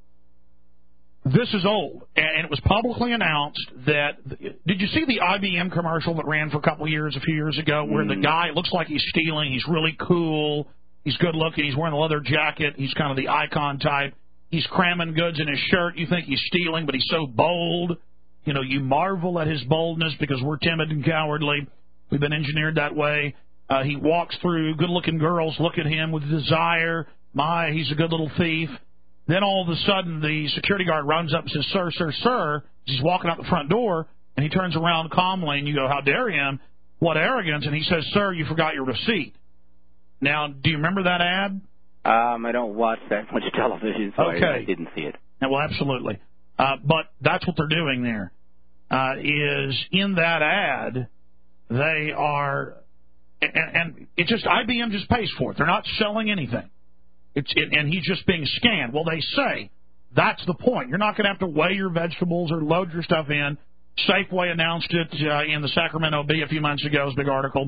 this is old, and it was publicly announced that. Did you see the I B M commercial that ran for a couple of years, a few years ago, where mm. the guy looks like he's stealing? He's really cool. He's good looking. He's wearing a leather jacket. He's kind of the icon type. He's cramming goods in his shirt. You think he's stealing, but he's so bold. You know, you marvel at his boldness because we're timid and cowardly. We've been engineered that way. Uh, he walks through. Good-looking girls look at him with desire. My, he's a good little thief. Then all of a sudden, the security guard runs up and says, sir, sir, sir. He's walking out the front door, and he turns around calmly, and you go, how dare him? What arrogance. And he says, sir, you forgot your receipt. Now, do you remember that ad? Um, I don't watch that much television, so okay. I, I didn't see it. Yeah, well, absolutely. Uh, but that's what they're doing there. Uh, is in that ad, they are, and, and it just, I B M just pays for it. They're not selling anything. It's it, and he's just being scanned. Well, they say that's the point. You're not going to have to weigh your vegetables or load your stuff in. Safeway announced it uh, in the Sacramento Bee a few months ago. It was a big article.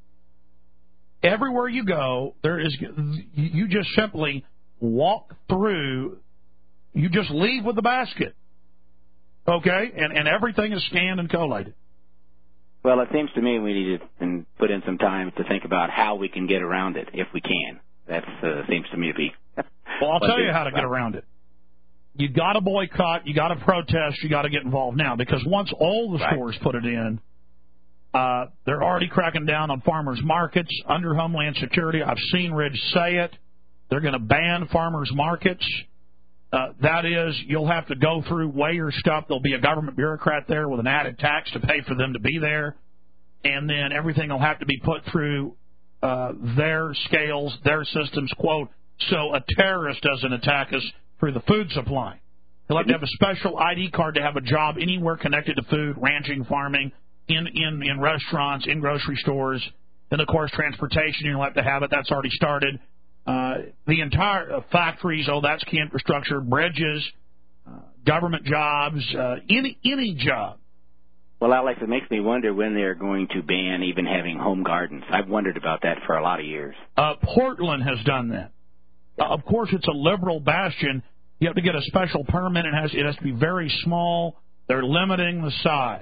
Everywhere you go, there is you just simply walk through. You just leave with the basket, okay, and and everything is scanned and collated. Well, it seems to me we need to put in some time to think about how we can get around it if we can. That uh, seems to me to be. Well, I'll tell you how to get around it. You got to boycott. You got to protest. You got to get involved now because once all the right. stores put it in, uh, they're already cracking down on farmers markets under Homeland Security. I've seen Ridge say it. They're going to ban farmers markets. Uh, that is, you'll have to go through, weigh your stuff. There'll be a government bureaucrat there with an added tax to pay for them to be there. And then everything will have to be put through uh, their scales, their systems, quote, so a terrorist doesn't attack us through the food supply. You'll have to have a special I D card to have a job anywhere connected to food, ranching, farming, in, in, in restaurants, in grocery stores. Then, of course, transportation, you'll have to have it. That's already started. Uh, the entire uh, factories, oh, that's key infrastructure, bridges, uh, government jobs, uh, any any job. Well, Alex, it makes me wonder when they're going to ban even having home gardens. I've wondered about that for a lot of years. Uh, Portland has done that. Uh, of course, it's a liberal bastion. You have to get a special permit. It has, it has to be very small. They're limiting the size.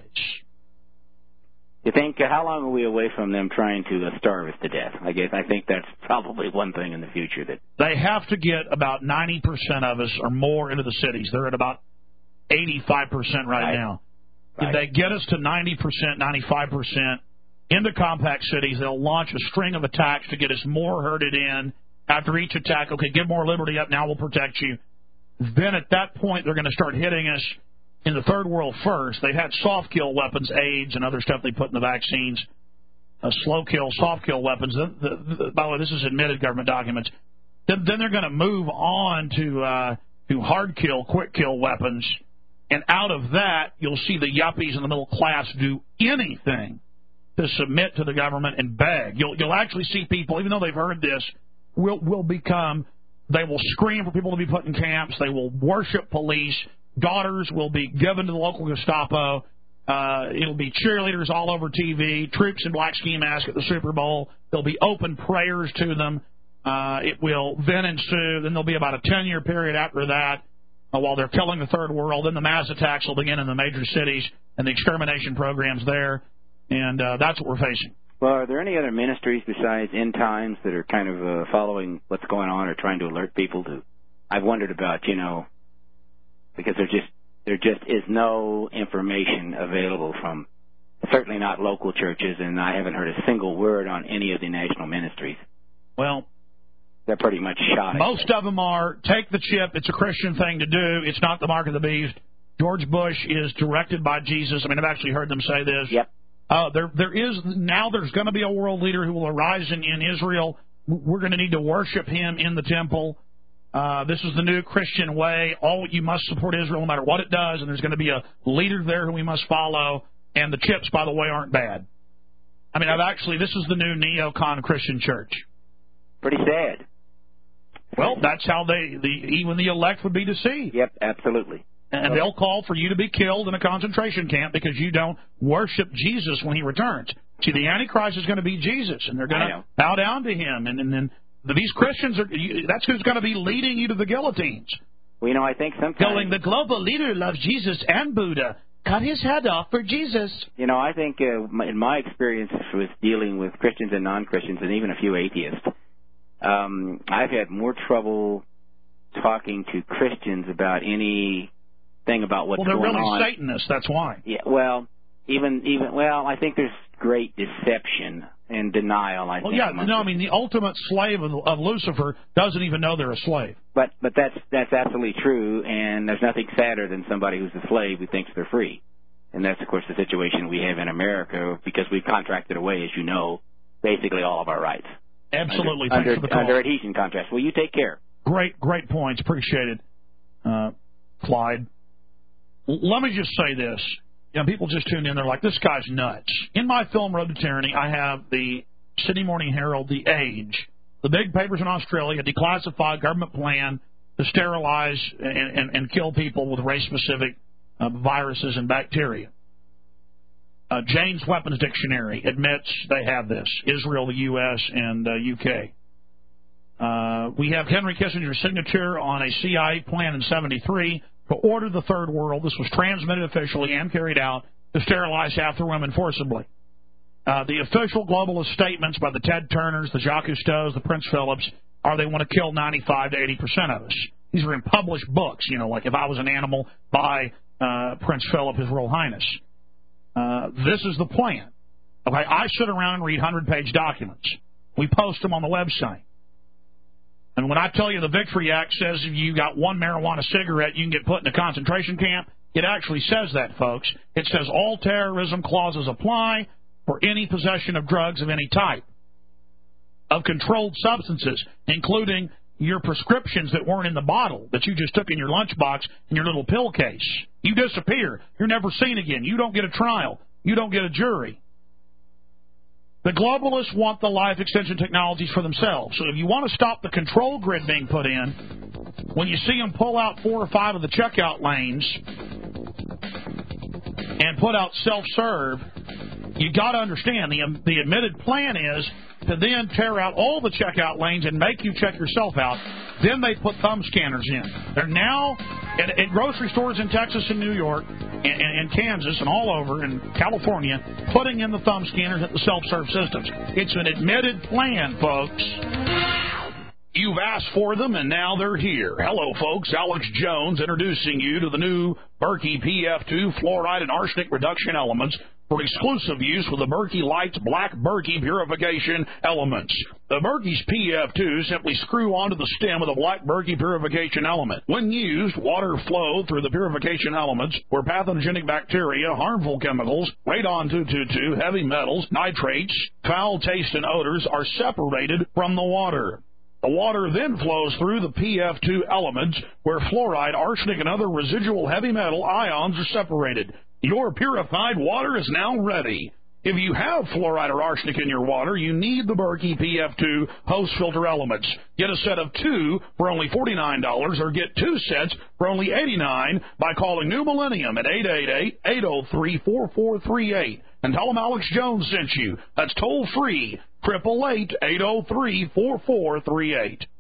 You think, uh, how long are we away from them trying to uh, starve us to death? I guess I think that's probably one thing in the future. That they have to get about ninety percent of us or more into the cities. They're at about eighty-five percent right, right now. Right. If they get us to ninety percent, ninety-five percent into compact cities, they'll launch a string of attacks to get us more herded in. After each attack, okay, give more liberty up, now we'll protect you. Then at that point, they're going to start hitting us in the third world first. They've had soft kill weapons, AIDS, and other stuff they put in the vaccines, uh, slow kill, soft kill weapons. The, the, the, by the way, this is admitted government documents. Then, then they're going to move on to, uh, to hard kill, quick kill weapons. And out of that, you'll see the yuppies and the middle class do anything to submit to the government and beg. You'll, you'll actually see people, even though they've heard this, will will become, they will scream for people to be put in camps. They will worship police. Daughters will be given to the local Gestapo. Uh, it'll be cheerleaders all over T V, troops in black ski masks at the Super Bowl. There'll be open prayers to them. Uh, it will then ensue. Then there'll be about a ten-year period after that uh, while they're killing the third world. Then the mass attacks will begin in the major cities and the extermination programs there. And uh, that's what we're facing. Well, are there any other ministries besides End Times that are kind of uh, following what's going on or trying to alert people to? I've wondered about, you know, because there just there just is no information available from, certainly not local churches, and I haven't heard a single word on any of the national ministries. Well, they're pretty much shot. Most of them are, take the chip. It's a Christian thing to do. It's not the mark of the beast. George Bush is directed by Jesus. I mean, I've actually heard them say this. Yep. Uh, there, there is now. There's going to be a world leader who will arise in, in Israel. We're going to need to worship him in the temple. Uh, this is the new Christian way. All you must support Israel no matter what it does, and there's going to be a leader there who we must follow. And the chips, by the way, aren't bad. I mean, I've actually, this is the new neocon Christian church. Pretty sad. Well, that's how they, the even the elect would be deceived. Yep, absolutely. And they'll call for you to be killed in a concentration camp because you don't worship Jesus when he returns. See, the Antichrist is going to be Jesus, and they're going to bow down to him. And, and then these Christians, are that's who's going to be leading you to the guillotines. Well, you know, I think sometimes... Going, the global leader loves Jesus and Buddha. Cut his head off for Jesus. You know, I think uh, in my experience with dealing with Christians and non-Christians, and even a few atheists, um, I've had more trouble talking to Christians about any... thing about what's well, they're going really on. Satanists. That's why. Yeah. Well, even even well, I think there's great deception and denial. I well, think. yeah. No, I mean the ultimate slave of, of Lucifer doesn't even know they're a slave. But but that's that's absolutely true, and there's nothing sadder than somebody who's a slave who thinks they're free, and that's of course the situation we have in America because we've contracted away, as you know, basically all of our rights. Absolutely. Under, Thanks under, for the call. under adhesion contracts. Well, you take care. Great, great points. Appreciate it, uh, Clyde. Let me just say this. You know, people just tune in. They're like, this guy's nuts. In my film, Road to Tyranny, I have the Sydney Morning Herald, The Age, the big papers in Australia, declassified government plan to sterilize and, and, and kill people with race-specific uh, viruses and bacteria. Uh, Jane's Weapons Dictionary admits they have this. Israel, the U S, and uh, U K. Uh, we have Henry Kissinger's signature on a C I A plan in seventy-three to order the Third World. This was transmitted officially and carried out to sterilize half the women forcibly. Uh, the official globalist statements by the Ted Turners, the Jacques Cousteaus, the Prince Philips are they want to kill ninety-five to eighty percent of us. These are in published books, you know, like If I Was an Animal by uh, Prince Philip, His Royal Highness. Uh, this is the plan. Okay, I sit around and read hundred-page documents. We post them on the website. And when I tell you the Victory Act says if you got one marijuana cigarette, you can get put in a concentration camp, it actually says that, folks. It says all terrorism clauses apply for any possession of drugs of any type, of controlled substances, including your prescriptions that weren't in the bottle that you just took in your lunchbox in your little pill case. You disappear. You're never seen again. You don't get a trial. You don't get a jury. The globalists want the life extension technologies for themselves. So if you want to stop the control grid being put in, when you see them pull out four or five of the checkout lanes and put out self-serve, you got to understand the the admitted plan is to then tear out all the checkout lanes and make you check yourself out. Then they put thumb scanners in. They're now at, at grocery stores in Texas and New York and, and, and Kansas and all over in California putting in the thumb scanners at the self-serve systems. It's an admitted plan, folks. You've asked for them, and now they're here. Hello, folks. Alex Jones introducing you to the new Berkey P F two fluoride and arsenic reduction elements for exclusive use with the Berkey Lights Black Berkey purification elements. The Berkey's P F two simply screw onto the stem of the Black Berkey purification element. When used, water flow through the purification elements where pathogenic bacteria, harmful chemicals, radon two twenty-two, heavy metals, nitrates, foul taste, and odors are separated from the water. The water then flows through the P F two elements where fluoride, arsenic, and other residual heavy metal ions are separated. Your purified water is now ready. If you have fluoride or arsenic in your water, you need the Berkey P F two post-filter elements. Get a set of two for only forty-nine dollars or get two sets for only eighty-nine dollars by calling New Millennium at eight eight eight, eight oh three, four four three eight and tell them Alex Jones sent you. That's toll-free, eight eight eight, eight oh three, four four three eight.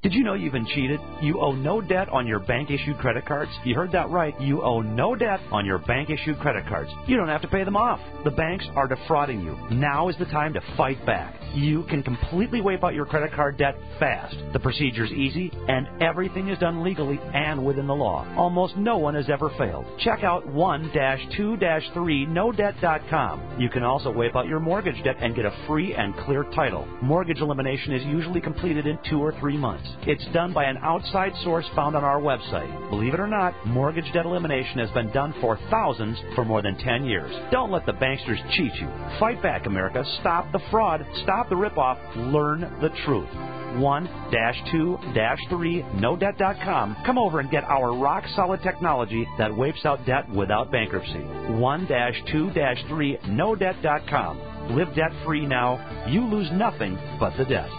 Did you know you've been cheated? You owe no debt on your bank-issued credit cards. You heard that right. You owe no debt on your bank-issued credit cards. You don't have to pay them off. The banks are defrauding you. Now is the time to fight back. You can completely wipe out your credit card debt fast. The procedure's easy, and everything is done legally and within the law. Almost no one has ever failed. Check out one dash two dash three no debt dot com. You can also wipe out your mortgage debt and get a free and clear title. Mortgage elimination is usually completed in two or three months. It's done by an outside source found on our website. Believe it or not, mortgage debt elimination has been done for thousands for more than ten years. Don't let the banksters cheat you. Fight back, America. Stop the fraud. Stop the ripoff. Learn the truth. one dash two dash three no debt dot com. Come over and get our rock-solid technology that wipes out debt without bankruptcy. one dash two dash three no debt dot com. Live debt-free now. You lose nothing but the debt.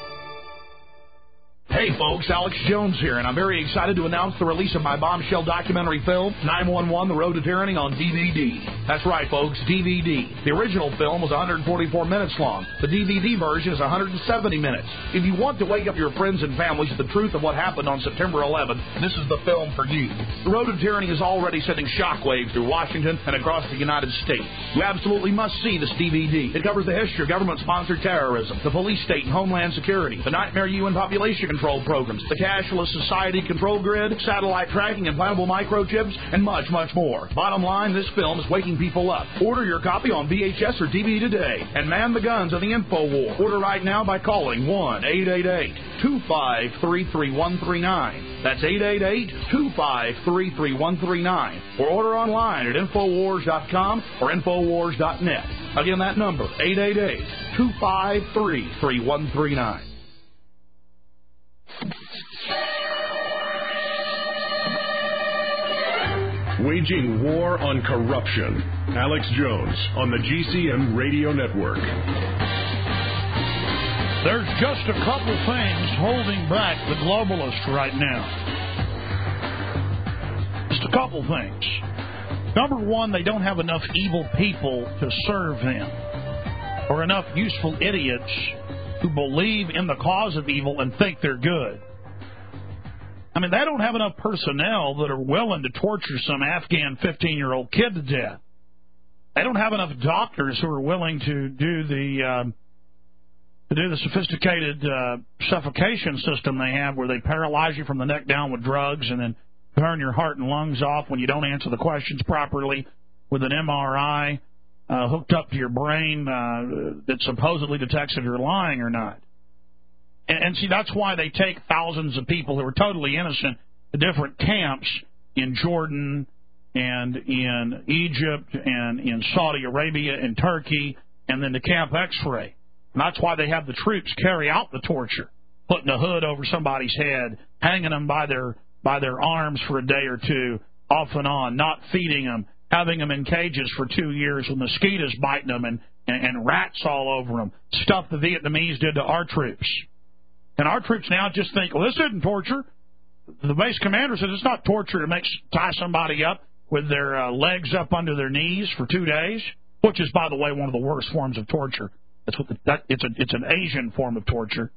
Hey folks, Alex Jones here, and I'm very excited to announce the release of my bombshell documentary film, nine one one, The Road to Tyranny, on D V D. That's right, folks, D V D. The original film was one hundred forty-four minutes long. The D V D version is one hundred seventy minutes. If you want to wake up your friends and families to the truth of what happened on September eleventh, this is the film for you. The Road to Tyranny is already sending shockwaves through Washington and across the United States. You absolutely must see this D V D. It covers the history of government-sponsored terrorism, the police state and homeland security, the nightmare U N population control programs, the cashless society control grid, satellite tracking, implantable microchips, and much, much more. Bottom line, this film is waking people up. Order your copy on V H S or D V D today and man the guns of the info war. Order right now by calling one eight eight eight, two five three, three one three nine. That's eight eight eight, two five three, three one three nine. Or order online at infowars dot com or infowars dot net. Again, that number, eight eight eight, two five three, three one three nine. Waging war on corruption. Alex Jones on the G C M Radio Network. There's just a couple things holding back the globalists right now. Just a couple things. Number one, they don't have enough evil people to serve them, or enough useful idiots who believe in the cause of evil and think they're good. I mean, they don't have enough personnel that are willing to torture some Afghan fifteen-year-old kid to death. They don't have enough doctors who are willing to do the um, to do the sophisticated uh, suffocation system they have, where they paralyze you from the neck down with drugs and then burn your heart and lungs off when you don't answer the questions properly with an M R I uh, hooked up to your brain uh, that supposedly detects if you're lying or not. And, and see, that's why they take thousands of people who are totally innocent to different camps in Jordan and in Egypt and in Saudi Arabia and Turkey, and then to Camp X-Ray. And that's why they have the troops carry out the torture, putting a hood over somebody's head, hanging them by their by their arms for a day or two, off and on, not feeding them, having them in cages for two years with mosquitoes biting them and, and, and rats all over them, stuff the Vietnamese did to our troops. And our troops now just think, well, this isn't torture. The base commander says it's not torture to make tie somebody up with their uh, legs up under their knees for two days, which is, by the way, one of the worst forms of torture. That's what the, that, it's a it's an Asian form of torture.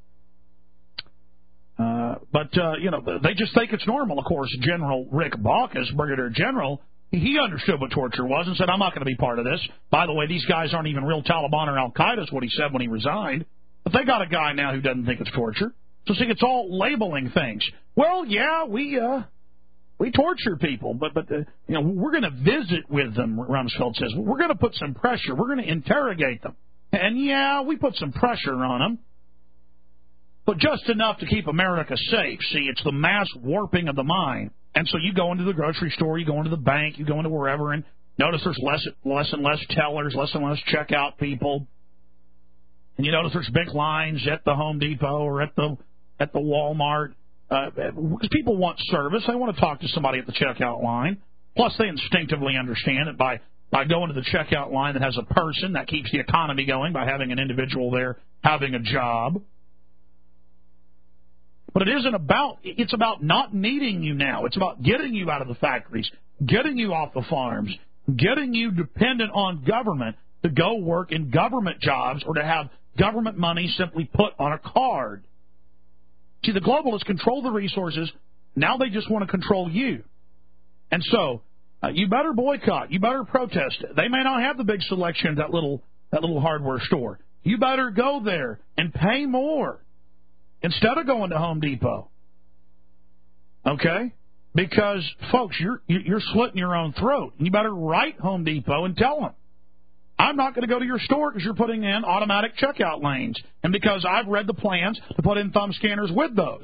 Uh, but, uh, you know, they just think it's normal. Of course, General Rick Baucus, Brigadier General, he understood what torture was and said, I'm not going to be part of this. By the way, these guys aren't even real Taliban or Al-Qaeda, is what he said when he resigned. But they got a guy now who doesn't think it's torture. So see, it's all labeling things. Well, yeah, we uh, we torture people, but but uh, you know, we're going to visit with them, Rumsfeld says. We're going to put some pressure. We're going to interrogate them. And, yeah, we put some pressure on them, but just enough to keep America safe. See, it's the mass warping of the mind. And so you go into the grocery store, you go into the bank, you go into wherever, and notice there's less, less and less tellers, less and less checkout people. And you notice there's big lines at the Home Depot or at the at the Walmart. Uh, because people want service. They want to talk to somebody at the checkout line. Plus, they instinctively understand it by By going to the checkout line that has a person, that keeps the economy going by having an individual there having a job. But it isn't about, it's about not needing you now. It's about getting you out of the factories, getting you off the farms, getting you dependent on government to go work in government jobs or to have government money simply put on a card. See, the globalists control the resources. Now they just want to control you. And so uh, you better boycott. You better protest. They may not have the big selection at that little, that little hardware store. You better go there and pay more instead of going to Home Depot. Okay? Because, folks, you're you're slitting your own throat. And you better write Home Depot and tell them, I'm not going to go to your store because you're putting in automatic checkout lanes and because I've read the plans to put in thumb scanners with those.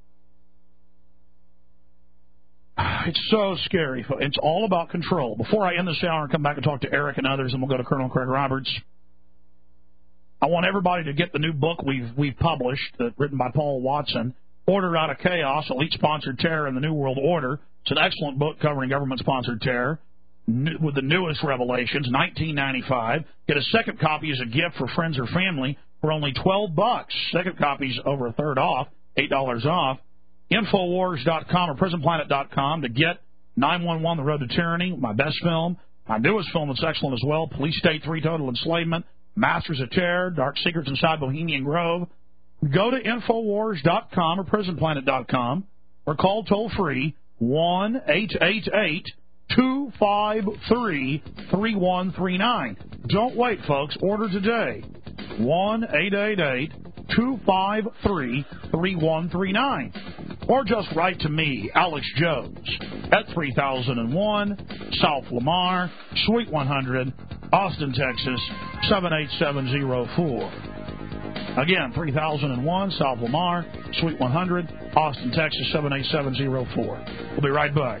It's so scary. It's all about control. Before I end this hour and come back and talk to Eric and others, and we'll go to Colonel Craig Roberts, I want everybody to get the new book we've we've published, uh, written by Paul Watson, Order Out of Chaos, Elite-Sponsored Terror in the New World Order. It's an excellent book covering government-sponsored terror new, with the newest revelations, nineteen ninety-five. Get a second copy as a gift for friends or family for only twelve bucks. Second copy's over a third off, eight dollars off. Infowars dot com or prison planet dot com to get nine one one, The Road to Tyranny, my best film. My newest film that's excellent as well, Police State three, Total Enslavement, Masters of Terror, Dark Secrets Inside Bohemian Grove. Go to Infowars dot com or prison planet dot com or call toll-free one eight eight eight, two five three, three one three nine. Don't wait, folks. Order today. one eight eight eight, two five three, three one three nine. Or just write to me, Alex Jones, at three thousand one South Lamar, Suite one hundred, Austin, Texas, seven eight seven zero four. Again, three thousand one South Lamar, Suite one hundred, Austin, Texas, seven eight seven zero four. We'll be right back.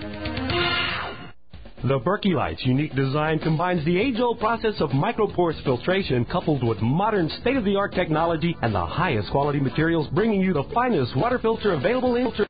The Berkey Light's unique design combines the age-old process of microporous filtration coupled with modern state-of-the-art technology and the highest quality materials, bringing you the finest water filter available in